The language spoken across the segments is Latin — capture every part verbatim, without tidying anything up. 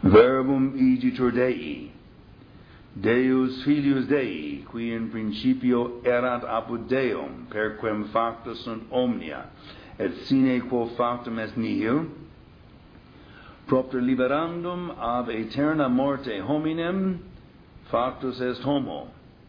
Verbum igitur Dei, Deus filius Dei, qui in principio erat apud Deum, per quem facta sunt omnia, et sine quo factum est nihil, propter liberandum ab aeterna morte hominem, factus est homo,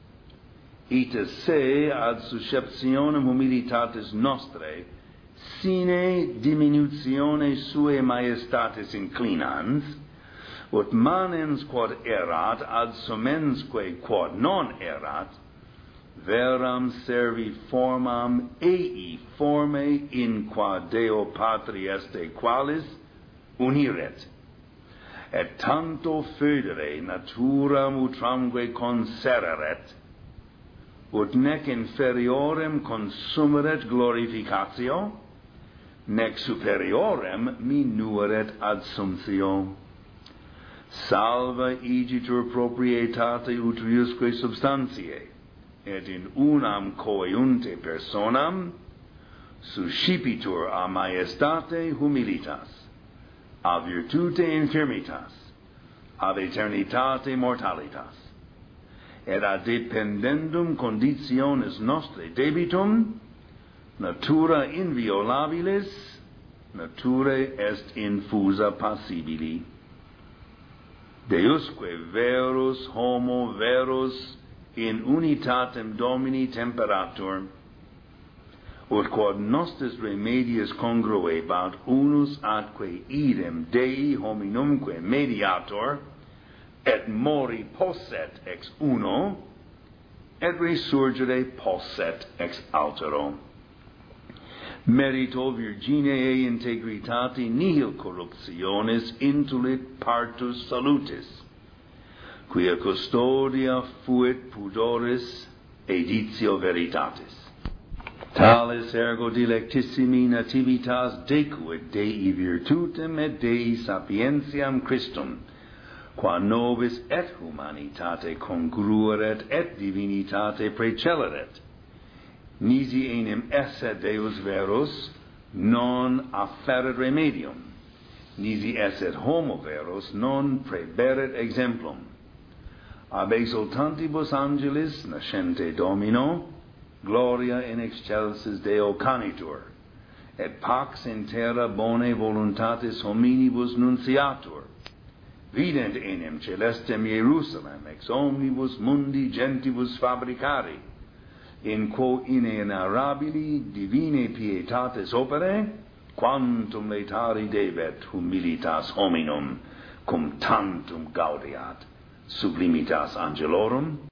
ita se ad susceptionem humilitatis nostrae, sine diminutione suae majestatis inclinans, ut manens quod erat ad sumensque quod non erat, veram servi formam ei forme in qua Deo Patri este qualis uniret, et tanto foedere naturam utramque consereret, ut nec inferiorem consumeret glorificatio, nec superiorem minueret adsumptio. Salva igitur proprietate utriusque substantiae, et in unam coeunte personam suscipitur a majestate humilitas, a virtute infirmitas, ad aeternitate mortalitas, et ad dependendum conditionis nostre debitum, natura inviolabilis, naturae est infusa passibili. Deusque verus homo verus in unitatem Domini temperatur, ut quod nostris remedius congruebat unus atque idem Dei hominumque mediator, et mori posset ex uno, et resurgere posset ex altero. Merito virgineae integritate nihil corruptionis intulit partus salutis, quia custodia fuit pudoris editio veritatis. Tales ergo dilectissimi nativitas decuit Dei virtutem et Dei sapientiam Christum, qua nobis et humanitate congrueret et divinitate preceleret, nisi enim esse Deus verus, non afferet remedium, nisi esset homo verus, non praeberet exemplum. Ab exultantibus angelis nascente Domino, gloria in excelsis Deo canitur, et pax in terra bone voluntatis hominibus nunciatur, vident enim celestem Hierusalem ex omnibus mundi gentibus fabricari, in quo inenarrabili divine pietatis opere, quantum laetari debet humilitas hominum, cum tantum gaudeat sublimitas angelorum.